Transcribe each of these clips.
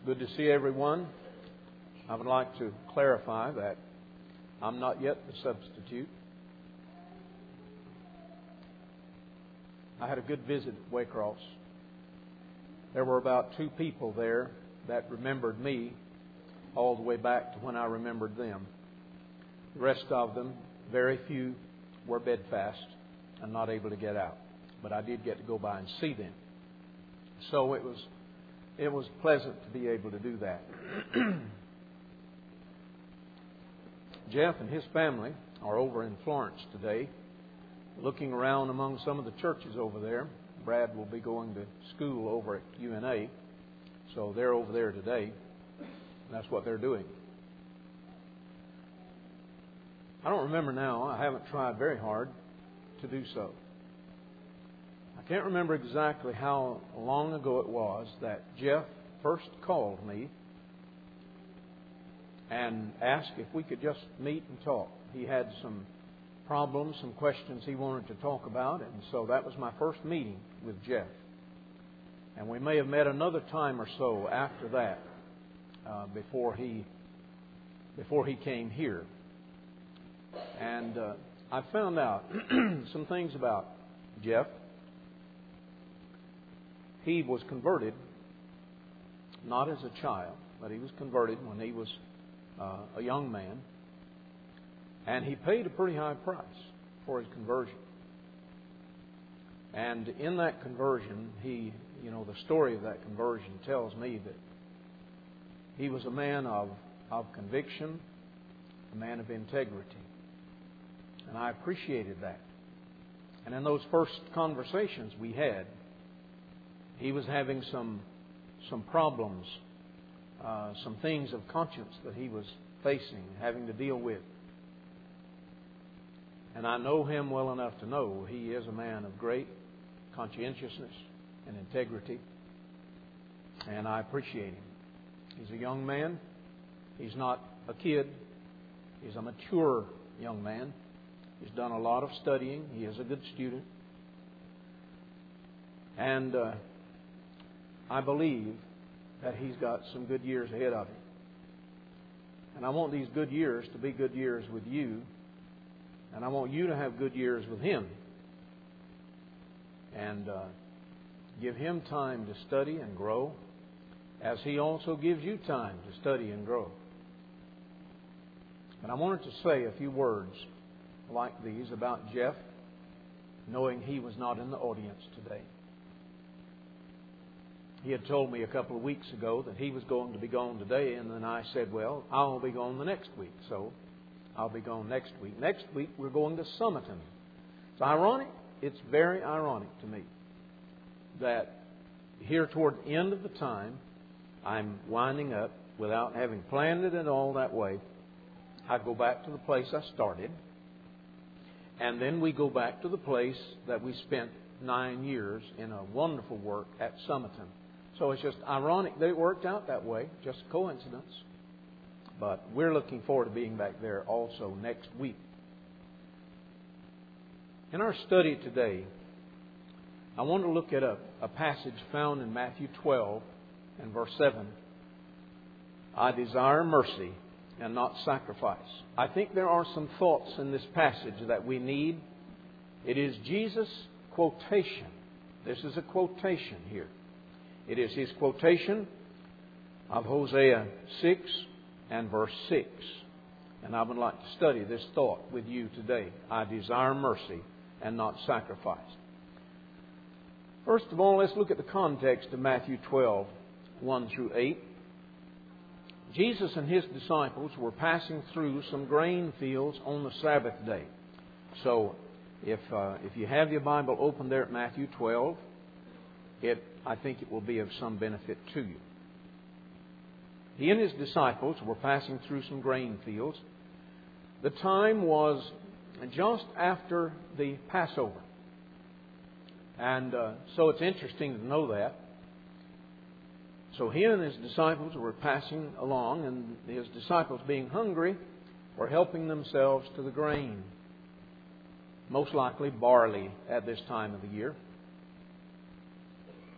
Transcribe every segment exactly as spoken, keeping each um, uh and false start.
Good to see everyone. I would like to clarify that I'm not yet the substitute. I had a good visit at Waycross. There were about two people there that remembered me all the way back to when I remembered them. The rest of them, very few, were bedfast and not able to get out. But I did get to go by and see them. So it was it was pleasant to be able to do that. Jeff and his family are over in Florence today, looking around among some of the churches over there. Brad will be going to school over at U N A, so they're over there today. That's what they're doing. I don't remember now. I haven't tried very hard to do so. I can't remember exactly how long ago it was that Jeff first called me and asked if we could just meet and talk. He had some problems, some questions he wanted to talk about, and so that was my first meeting with Jeff. And we may have met another time or so after that, uh, before he before he came here. And uh, I found out some things about Jeff. He was converted not as a child, but he was converted when he was uh, a young man. And he paid a pretty high price for his conversion. And in that conversion, he, you know, the story of that conversion tells me that he was a man of, of conviction, a man of integrity. And I appreciated that. And in those first conversations we had, he was having some some problems, uh, some things of conscience that he was facing, having to deal with. And I know him well enough to know he is a man of great conscientiousness and integrity. And I appreciate him. He's a young man. He's not a kid. He's a mature young man. He's done a lot of studying. He is a good student. And uh, I believe that he's got some good years ahead of him. And I want these good years to be good years with you. And I want you to have good years with him. And uh, give him time to study and grow, as he also gives you time to study and grow. And I wanted to say a few words like these about Jeff, knowing he was not in the audience today. He had told me a couple of weeks ago that he was going to be gone today, and then I said, well, I'll be gone the next week, so I'll be gone next week. Next week, we're going to Summerton. It's ironic. It's very ironic to me that here toward the end of the time, I'm winding up without having planned it at all that way. I go back to the place I started, and then we go back to the place that we spent nine years in a wonderful work at Summerton. So it's just ironic that it worked out that way, just coincidence. But we're looking forward to being back there also next week. In our study today, I want to look at a, a passage found in Matthew twelve and verse seven. I desire mercy and not sacrifice. I think there are some thoughts in this passage that we need. It is Jesus' quotation. This is a quotation here. It is his quotation of Hosea six and verse six. And I would like to study this thought with you today. I desire mercy and not sacrifice. First of all, let's look at the context of Matthew twelve, one through eight. Jesus and his disciples were passing through some grain fields on the Sabbath day. So, if uh, if you have your Bible open there at Matthew twelve, it I think it will be of some benefit to you. He and his disciples were passing through some grain fields. The time was just after the Passover. And uh, so it's interesting to know that. So he and his disciples were passing along, and his disciples, being hungry, were helping themselves to the grain. Most likely barley at this time of the year.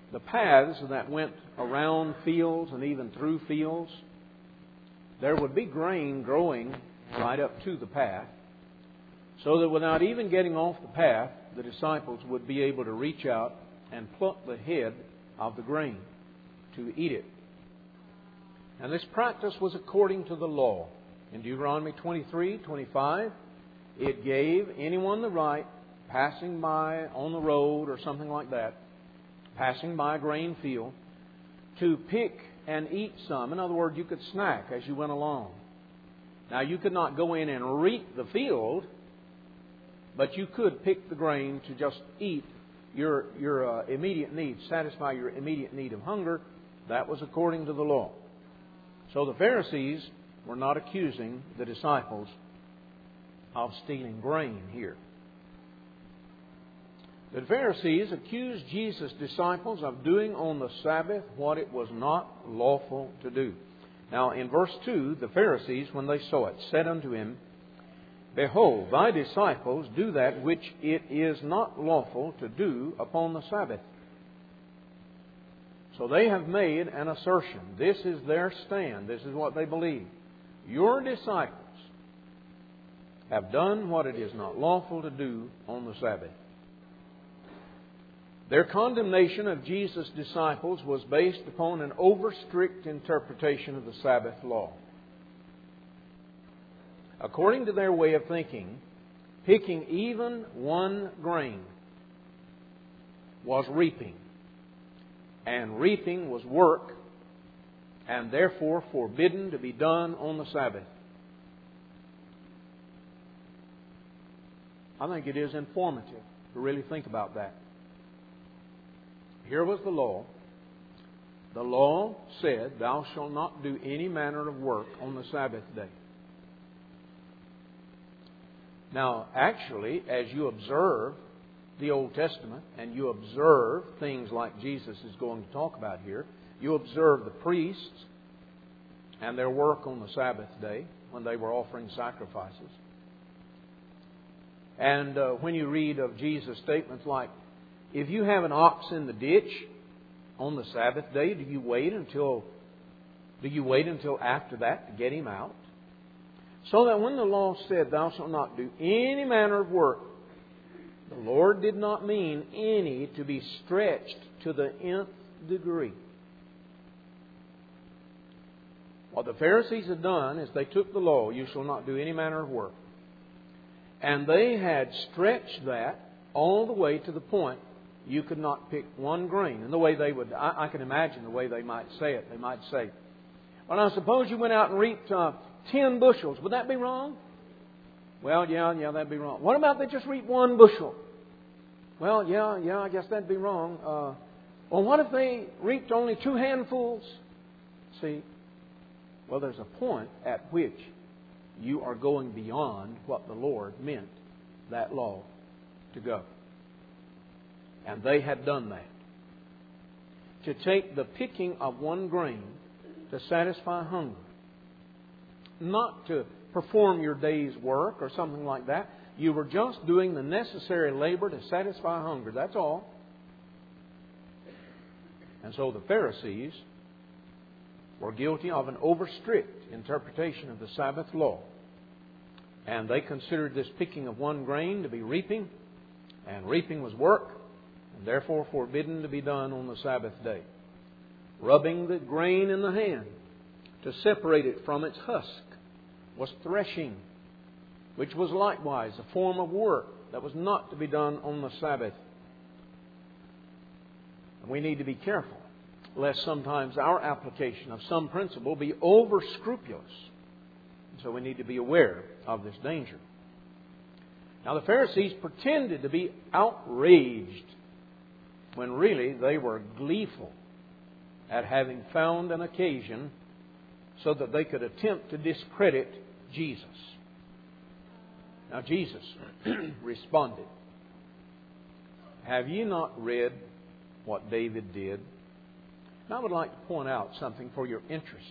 the paths that went around fields and even through fields, there would be grain growing right up to the path, so that without even getting off the path, the disciples would be able to reach out and pluck the head of the grain to eat it. And this practice was according to the law. In Deuteronomy twenty-three, twenty-five, it gave anyone the right, passing by on the road or something like that, passing by a grain field, to pick and eat some. In other words, you could snack as you went along. Now, you could not go in and reap the field, but you could pick the grain to just eat your, your uh, immediate needs, satisfy your immediate need of hunger. That was according to the law. So the Pharisees were not accusing the disciples of stealing grain here. The Pharisees accused Jesus' disciples of doing on the Sabbath what it was not lawful to do. Now, in verse two, the Pharisees, when they saw it, said unto him, Behold, thy disciples do that which it is not lawful to do upon the Sabbath. So they have made an assertion. This is their stand. This is what they believe. Your disciples have done what it is not lawful to do on the Sabbath. Their condemnation of Jesus' disciples was based upon an over-strict interpretation of the Sabbath law. According to their way of thinking, picking even one grain was reaping, and reaping was work, and therefore forbidden to be done on the Sabbath. I think it is informative to really think about that. Here was the law. The law said, Thou shalt not do any manner of work on the Sabbath day. Now, actually, as you observe the Old Testament and you observe things like Jesus is going to talk about here, you observe the priests and their work on the Sabbath day when they were offering sacrifices. And uh, when you read of Jesus' statements like, if you have an ox in the ditch on the Sabbath day, do you wait until do you wait until after that to get him out? So that when the law said, Thou shalt not do any manner of work, the Lord did not mean any to be stretched to the nth degree. What the Pharisees had done is they took the law, You shall not do any manner of work, and they had stretched that all the way to the point you could not pick one grain. And the way they would, I, I can imagine the way they might say it. They might say, well, now suppose you went out and reaped uh, ten bushels. Would that be wrong? Well, yeah, yeah, that'd be wrong. What about they just reap one bushel? Well, yeah, yeah, I guess that'd be wrong. Uh, well, what if they reaped only two handfuls? See, well, there's a point at which you are going beyond what the Lord meant that law to go. And they had done that. To take the picking of one grain to satisfy hunger. Not to perform your day's work or something like that. You were just doing the necessary labor to satisfy hunger. That's all. And so the Pharisees were guilty of an over-strict interpretation of the Sabbath law. And they considered this picking of one grain to be reaping. And reaping was work. And therefore forbidden to be done on the Sabbath day. Rubbing the grain in the hand to separate it from its husk was threshing, which was likewise a form of work that was not to be done on the Sabbath. And we need to be careful, lest sometimes our application of some principle be over-scrupulous. So we need to be aware of this danger. Now the Pharisees pretended to be outraged when really they were gleeful at having found an occasion so that they could attempt to discredit Jesus. Now Jesus responded, Have ye not read what David did? And I would like to point out something for your interest.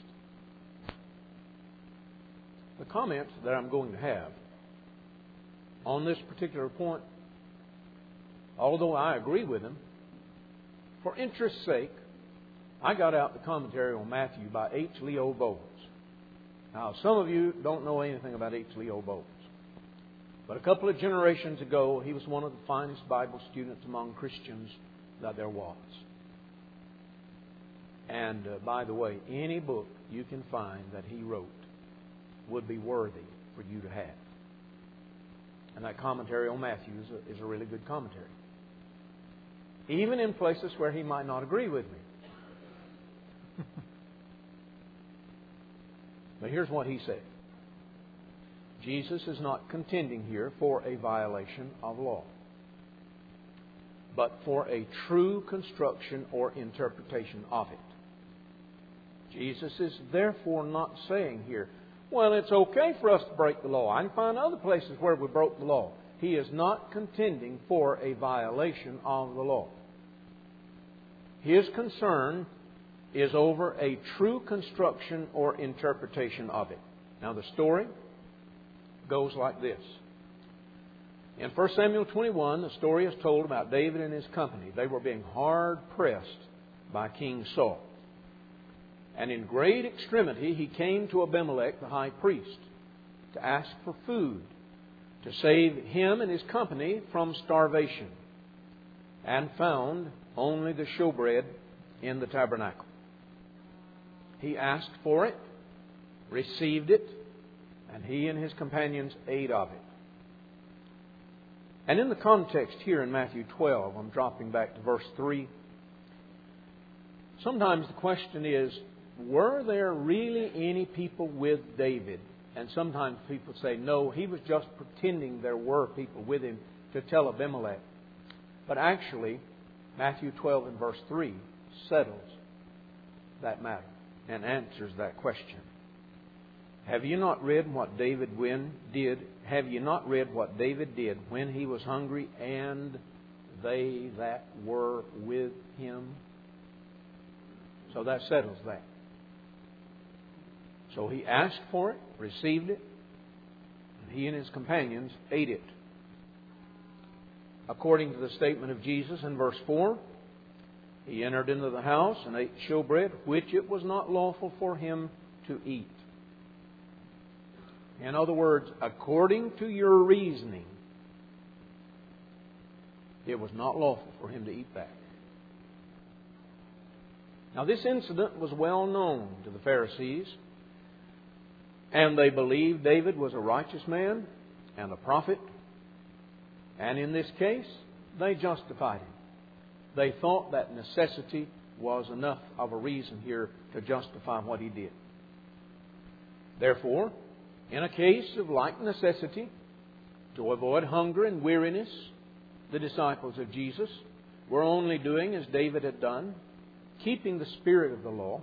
The comments that I'm going to have on this particular point, although I agree with them, for interest's sake, I got out the commentary on Matthew by H. Leo Bowles. Now, some of you don't know anything about H. Leo Bowles. But a couple of generations ago, he was one of the finest Bible students among Christians that there was. And uh, by the way, any book you can find that he wrote would be worthy for you to have. And that commentary on Matthew is a, is a really good commentary. Even in places where he might not agree with me. But here's what he said. Jesus is not contending here for a violation of law, but for a true construction or interpretation of it. Jesus is therefore not saying here, well, it's okay for us to break the law. I can find other places where we broke the law. He is not contending for a violation of the law. His concern is over a true construction or interpretation of it. Now, the story goes like this. In First Samuel twenty-one, the story is told about David and his company. They were being hard pressed by King Saul. And in great extremity, he came to Abimelech, the high priest, to ask for food, to save him and his company from starvation, and found only the showbread in the tabernacle. He asked for it, received it, and he and his companions ate of it. And in the context here in Matthew twelve, I'm dropping back to verse three. Sometimes the question is, were there really any people with David? And sometimes people say, no, he was just pretending there were people with him to tell Abimelech. But actually, Matthew twelve and verse three settles that matter and answers that question. Have you not read what David when did? Have you not read what David did when he was hungry and they that were with him? So that settles that. So he asked for it, received it, and he and his companions ate it. According to the statement of Jesus in verse four, he entered into the house and ate showbread, which it was not lawful for him to eat. In other words, according to your reasoning, it was not lawful for him to eat that. Now, this incident was well known to the Pharisees, and they believed David was a righteous man and a prophet. And in this case, they justified him. They thought that necessity was enough of a reason here to justify what he did. Therefore, in a case of like necessity, to avoid hunger and weariness, the disciples of Jesus were only doing as David had done, keeping the spirit of the law.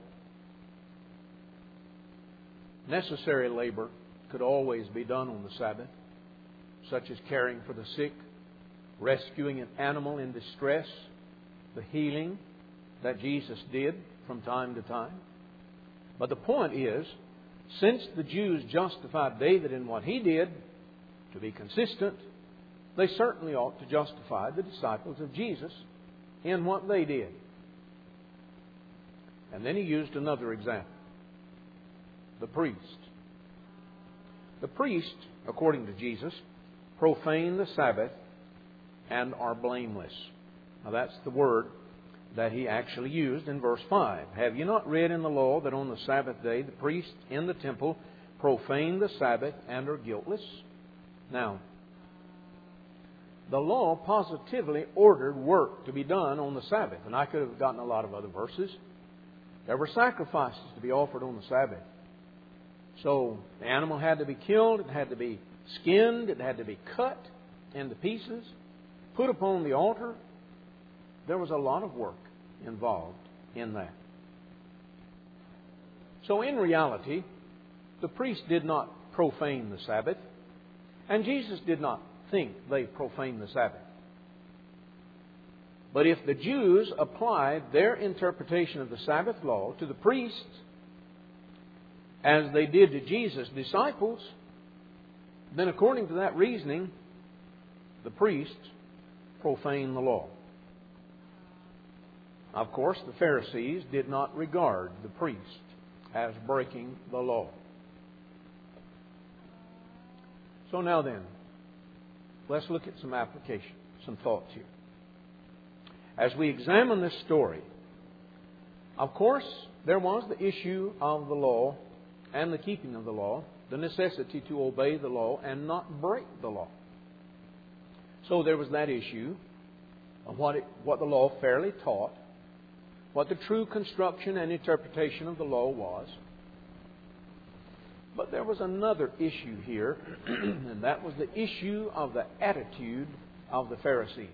Necessary labor could always be done on the Sabbath, such as caring for the sick, rescuing an animal in distress, the healing that Jesus did from time to time. But the point is, since the Jews justified David in what he did, to be consistent, they certainly ought to justify the disciples of Jesus in what they did. And then he used another example. The priest. The priest, according to Jesus, profane the Sabbath and are blameless. Now that's the word that he actually used in verse five. Have you not read in the law that on the Sabbath day the priests in the temple profane the Sabbath and are guiltless? Now, the law positively ordered work to be done on the Sabbath. And I could have gotten a lot of other verses. There were sacrifices to be offered on the Sabbath. So the animal had to be killed, it had to be skinned, it had to be cut into pieces, put upon the altar. There was a lot of work involved in that. So in reality, the priest did not profane the Sabbath, and Jesus did not think they profaned the Sabbath. But if the Jews applied their interpretation of the Sabbath law to the priests, as they did to Jesus' disciples, then according to that reasoning, the priests profaned the law. Of course, the Pharisees did not regard the priest as breaking the law. So now then, let's look at some application, some thoughts here. As we examine this story, of course, there was the issue of the law and the keeping of the law, the necessity to obey the law and not break the law. So there was that issue of what, it, what the law fairly taught, what the true construction and interpretation of the law was. But there was another issue here, and that was the issue of the attitude of the Pharisees.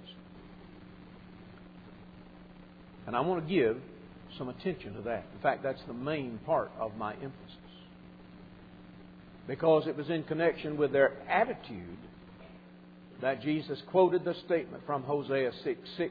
And I want to give some attention to that. In fact, that's the main part of my emphasis. Because it was in connection with their attitude that Jesus quoted the statement from Hosea six six.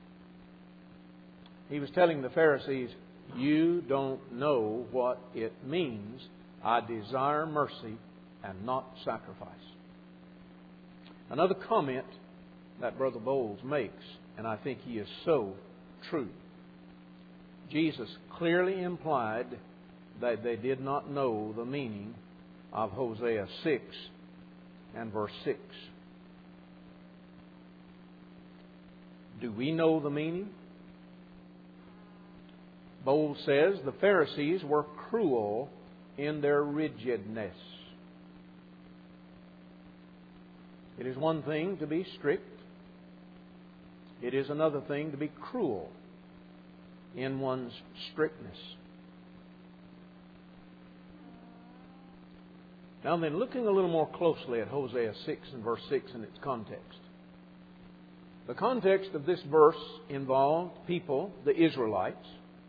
He was telling the Pharisees, "You don't know what it means. I desire mercy and not sacrifice." Another comment that Brother Bowles makes, and I think he is so true. Jesus clearly implied that they did not know the meaning of Hosea six and verse six. Do we know the meaning? Bowles says the Pharisees were cruel in their rigidness. It is one thing to be strict. It is another thing to be cruel in one's strictness. Now then, looking a little more closely at Hosea six and verse six in its context. The context of this verse involved people, the Israelites,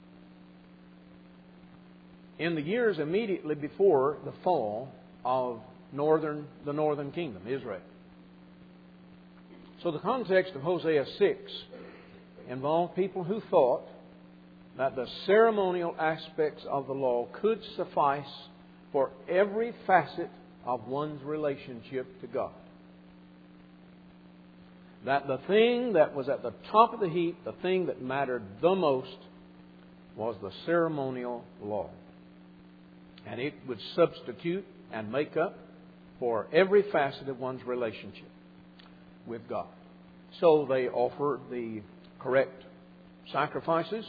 in the years immediately before the fall of northern the northern kingdom, Israel. So the context of Hosea six involved people who thought that the ceremonial aspects of the law could suffice for every facet of one's relationship to God. That the thing that was at the top of the heap, the thing that mattered the most, was the ceremonial law. And it would substitute and make up for every facet of one's relationship with God. So they offered the correct sacrifices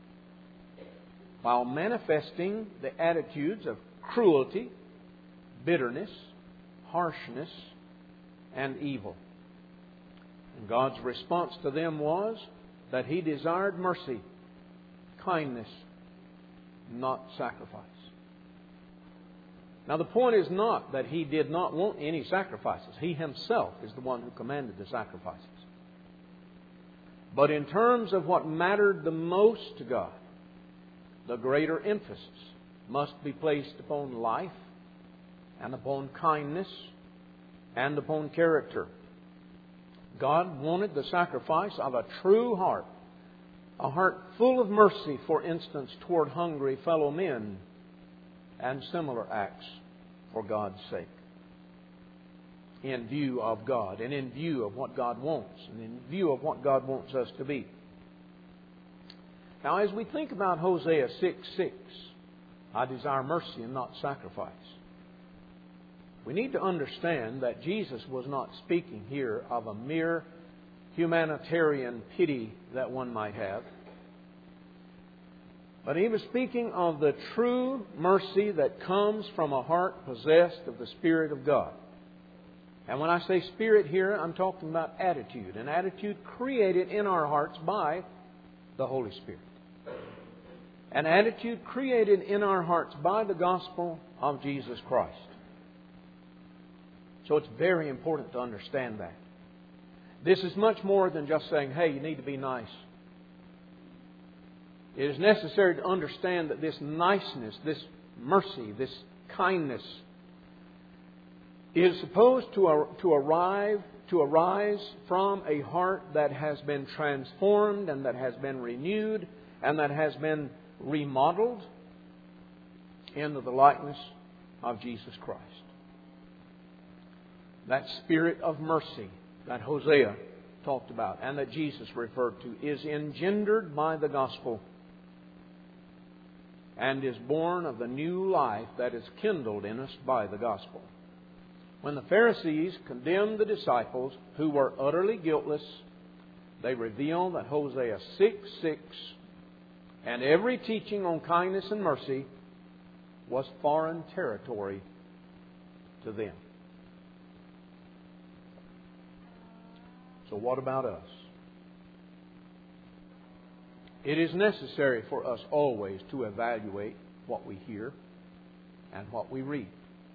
while manifesting the attitudes of cruelty, bitterness, harshness, and evil. And God's response to them was that He desired mercy, kindness, not sacrifice. Now the point is not that He did not want any sacrifices. He Himself is the one who commanded the sacrifices. But in terms of what mattered the most to God, the greater emphasis must be placed upon life and upon kindness and upon character. God wanted the sacrifice of a true heart, a heart full of mercy, for instance, toward hungry fellow men, and similar acts for God's sake, in view of God and in view of what God wants and in view of what God wants us to be. Now, as we think about Hosea six six, I desire mercy and not sacrifice, we need to understand that Jesus was not speaking here of a mere humanitarian pity that one might have, but He was speaking of the true mercy that comes from a heart possessed of the Spirit of God. And when I say Spirit here, I'm talking about attitude, an attitude created in our hearts by the Holy Spirit. An attitude created in our hearts by the gospel of Jesus Christ. So it's very important to understand that. This is much more than just saying, hey, you need to be nice. It is necessary to understand that this niceness, this mercy, this kindness is supposed to, to arrive, to arise from a heart that has been transformed and that has been renewed and that has been remodeled into the likeness of Jesus Christ. That spirit of mercy that Hosea talked about and that Jesus referred to is engendered by the gospel and is born of the new life that is kindled in us by the gospel. When the Pharisees condemned the disciples who were utterly guiltless, they revealed that Hosea six six and every teaching on kindness and mercy was foreign territory to them. So what about us? It is necessary for us always to evaluate what we hear and what we read.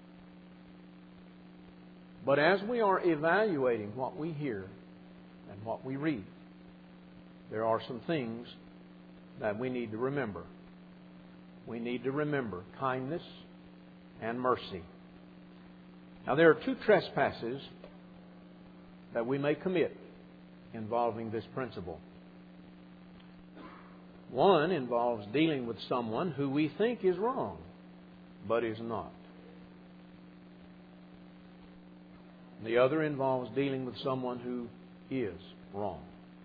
But as we are evaluating what we hear and what we read, there are some things that we need to remember. We need to remember kindness and mercy. Now, there are two trespasses that we may commit involving this principle. One involves dealing with someone who we think is wrong, but is not. The other involves dealing with someone who is wrong.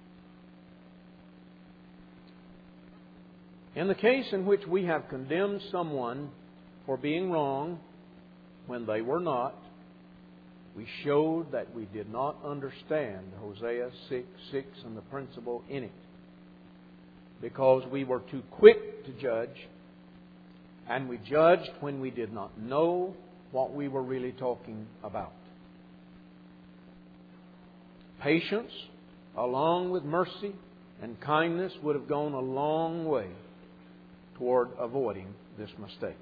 In the case in which we have condemned someone for being wrong when they were not, we showed that we did not understand Hosea six six and the principle in it, because we were too quick to judge, and we judged when we did not know what we were really talking about. Patience, along with mercy and kindness, would have gone a long way toward avoiding this mistake.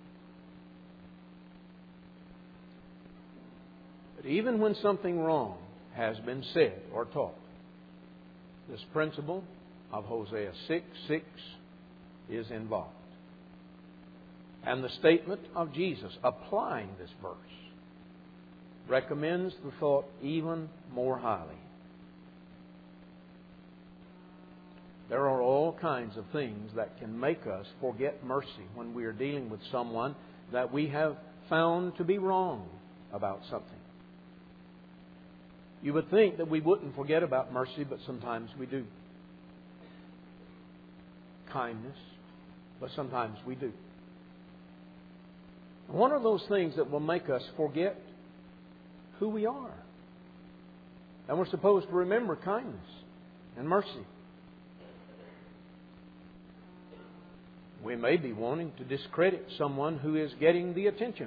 But even when something wrong has been said or taught, this principle of Hosea six six is involved. And the statement of Jesus applying this verse recommends the thought even more highly. There are all kinds of things that can make us forget mercy when we are dealing with someone that we have found to be wrong about something. You would think that we wouldn't forget about mercy, but sometimes we do. Kindness, but sometimes we do. What are those things that will make us forget who we are? And we're supposed to remember kindness and mercy. We may be wanting to discredit someone who is getting the attention.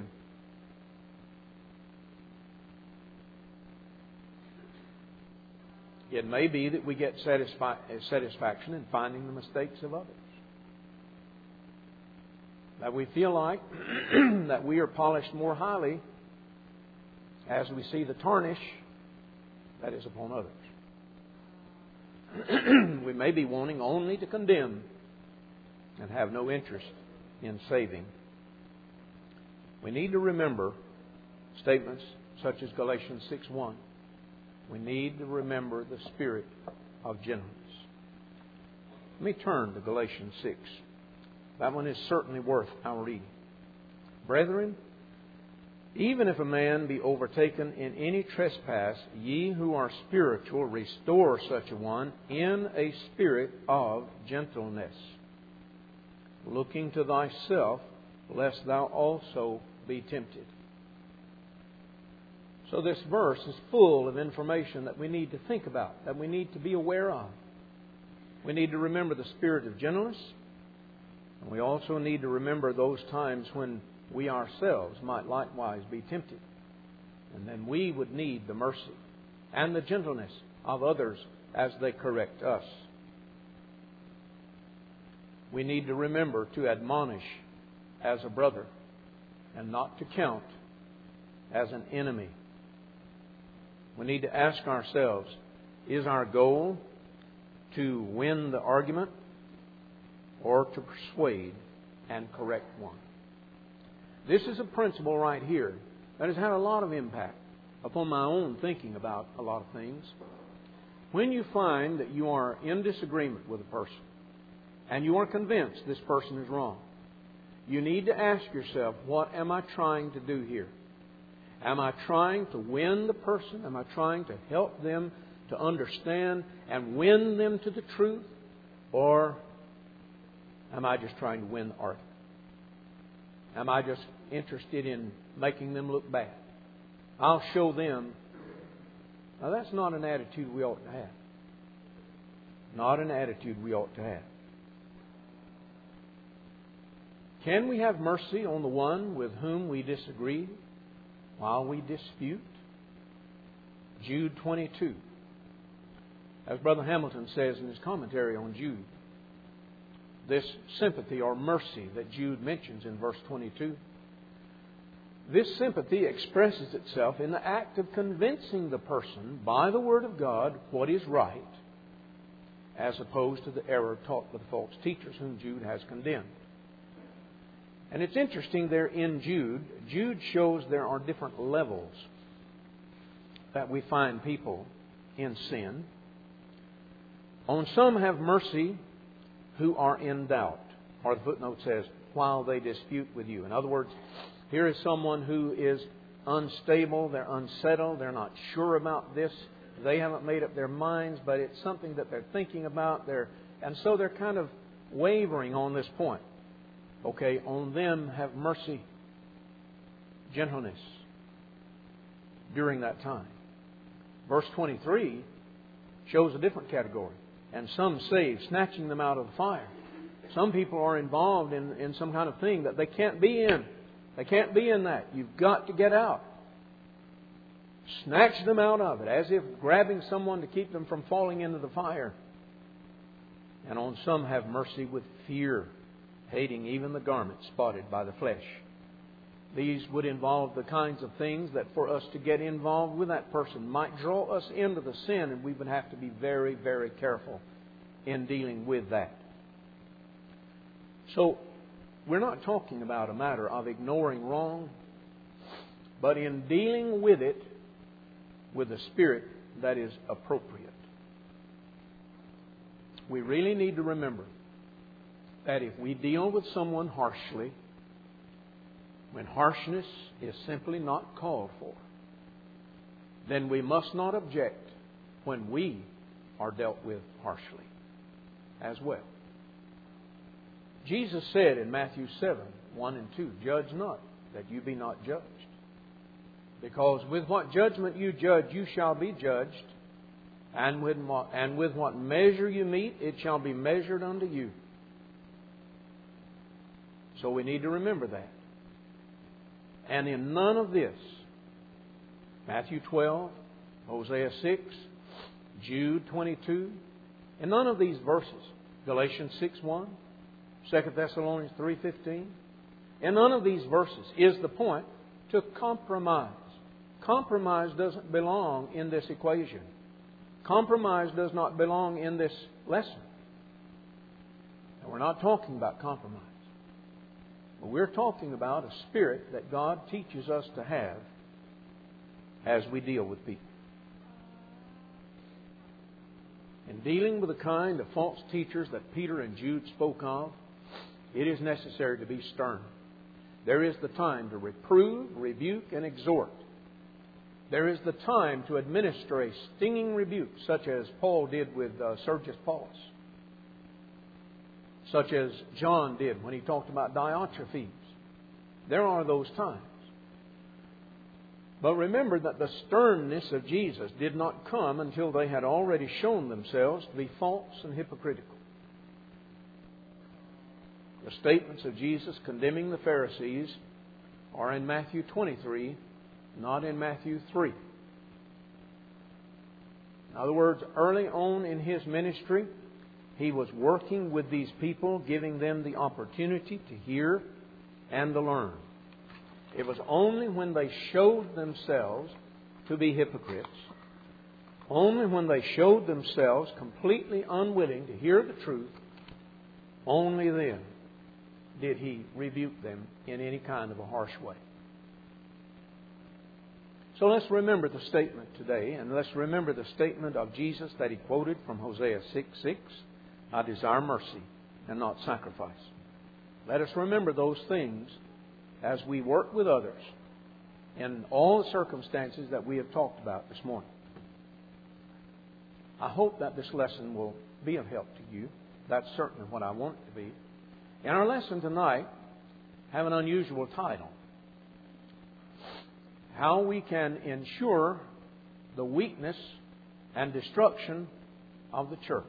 It may be that we get satisfi- satisfaction in finding the mistakes of others. That we feel like that we are polished more highly as we see the tarnish that is upon others. We may be wanting only to condemn and have no interest in saving. We need to remember statements such as Galatians six one. We need to remember the spirit of gentleness. Let me turn to Galatians six. That one is certainly worth our reading. Brethren, even if a man be overtaken in any trespass, ye who are spiritual, restore such a one in a spirit of gentleness, looking to thyself, lest thou also be tempted. So this verse is full of information that we need to think about, that we need to be aware of. We need to remember the spirit of gentleness, and we also need to remember those times when we ourselves might likewise be tempted. And then we would need the mercy and the gentleness of others as they correct us. We need to remember to admonish as a brother and not to count as an enemy. We need to ask ourselves, is our goal to win the argument or to persuade and correct one? This is a principle right here that has had a lot of impact upon my own thinking about a lot of things. When you find that you are in disagreement with a person and you are convinced this person is wrong, you need to ask yourself, what am I trying to do here? Am I trying to win the person? Am I trying to help them to understand and win them to the truth? Or am I just trying to win the argument? Am I just interested in making them look bad? I'll show them. Now, that's not an attitude we ought to have. Not an attitude we ought to have. Can we have mercy on the one with whom we disagree while we dispute? Jude twenty-two. As Brother Hamilton says in his commentary on Jude, this sympathy or mercy that Jude mentions in verse twenty-two, this sympathy expresses itself in the act of convincing the person by the Word of God what is right, as opposed to the error taught by the false teachers whom Jude has condemned. And it's interesting there in Jude, Jude shows there are different levels that we find people in sin. On some have mercy who are in doubt. Or the footnote says, while they dispute with you. In other words, here is someone who is unstable, they're unsettled, they're not sure about this. They haven't made up their minds, but it's something that they're thinking about. They're, and so they're kind of wavering on this point. Okay, on them have mercy, gentleness during that time. Verse twenty-three shows a different category. And some save, snatching them out of the fire. Some people are involved in, in some kind of thing that they can't be in. They can't be in that. You've got to get out. Snatch them out of it, as if grabbing someone to keep them from falling into the fire. And on some have mercy with fear, hating even the garment spotted by the flesh. These would involve the kinds of things that for us to get involved with that person might draw us into the sin, and we would have to be very, very careful in dealing with that. So, we're not talking about a matter of ignoring wrong, but in dealing with it with a spirit that is appropriate. We really need to remember that if we deal with someone harshly, when harshness is simply not called for, then we must not object when we are dealt with harshly as well. Jesus said in Matthew seven, one and two, judge not, that you be not judged. Because with what judgment you judge, you shall be judged. And with what, and with what measure you meet, it shall be measured unto you. So we need to remember that. And in none of this, Matthew twelve, Hosea six, Jude twenty-two, in none of these verses, Galatians six one, Second Thessalonians three fifteen, in none of these verses is the point to compromise. Compromise doesn't belong in this equation. Compromise does not belong in this lesson. And we're not talking about compromise. But we're talking about a spirit that God teaches us to have as we deal with people. In dealing with the kind of false teachers that Peter and Jude spoke of, it is necessary to be stern. There is the time to reprove, rebuke, and exhort. There is the time to administer a stinging rebuke, such as Paul did with uh, Sergius Paulus. Such as John did when he talked about Diotrephes. There are those times. But remember that the sternness of Jesus did not come until they had already shown themselves to be false and hypocritical. The statements of Jesus condemning the Pharisees are in Matthew twenty-three, not in Matthew three. In other words, early on in His ministry, He was working with these people, giving them the opportunity to hear and to learn. It was only when they showed themselves to be hypocrites, only when they showed themselves completely unwilling to hear the truth, only then did He rebuke them in any kind of a harsh way. So let's remember the statement today, and let's remember the statement of Jesus that He quoted from Hosea six six. I desire mercy and not sacrifice. Let us remember those things as we work with others in all the circumstances that we have talked about this morning. I hope that this lesson will be of help to you. That's certainly what I want it to be. And our lesson tonight have an unusual title. How we can ensure the weakness and destruction of the church.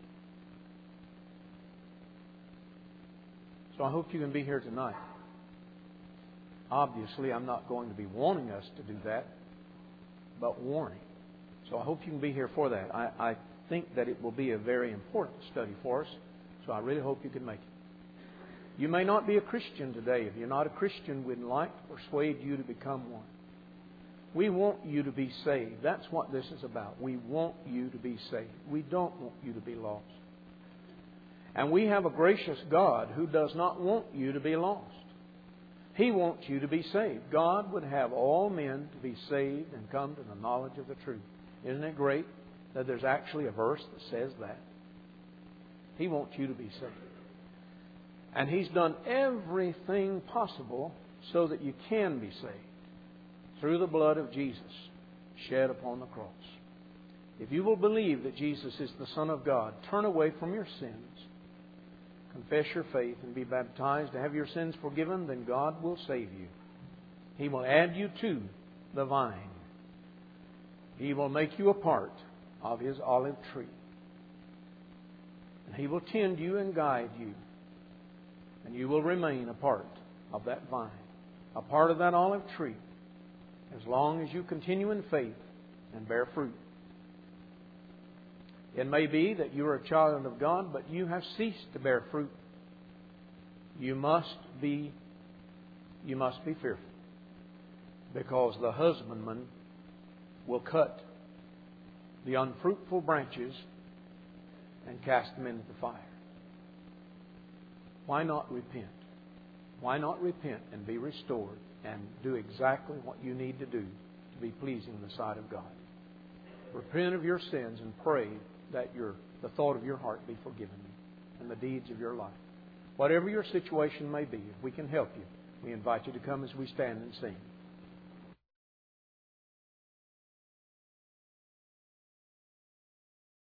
So I hope you can be here tonight. Obviously, I'm not going to be wanting us to do that, but warning. So I hope you can be here for that. I, I think that it will be a very important study for us, so I really hope you can make it. You may not be a Christian today. If you're not a Christian, we'd like to persuade you to become one. We want you to be saved. That's what this is about. We want you to be saved. We don't want you to be lost. And we have a gracious God who does not want you to be lost. He wants you to be saved. God would have all men to be saved and come to the knowledge of the truth. Isn't it great that there's actually a verse that says that? He wants you to be saved. And He's done everything possible so that you can be saved through the blood of Jesus shed upon the cross. If you will believe that Jesus is the Son of God, turn away from your sins, confess your faith, and be baptized to have your sins forgiven, then God will save you. He will add you to the vine. He will make you a part of His olive tree. And He will tend you and guide you. And you will remain a part of that vine, a part of that olive tree, as long as you continue in faith and bear fruit. It may be that you are a child of God, but you have ceased to bear fruit. You must be, you must be fearful, because the husbandman will cut the unfruitful branches and cast them into the fire. Why not repent? Why not repent and be restored and do exactly what you need to do to be pleasing in the sight of God? Repent of your sins and pray that your the thought of your heart be forgiven you and the deeds of your life. Whatever your situation may be, if we can help you, we invite you to come as we stand and sing.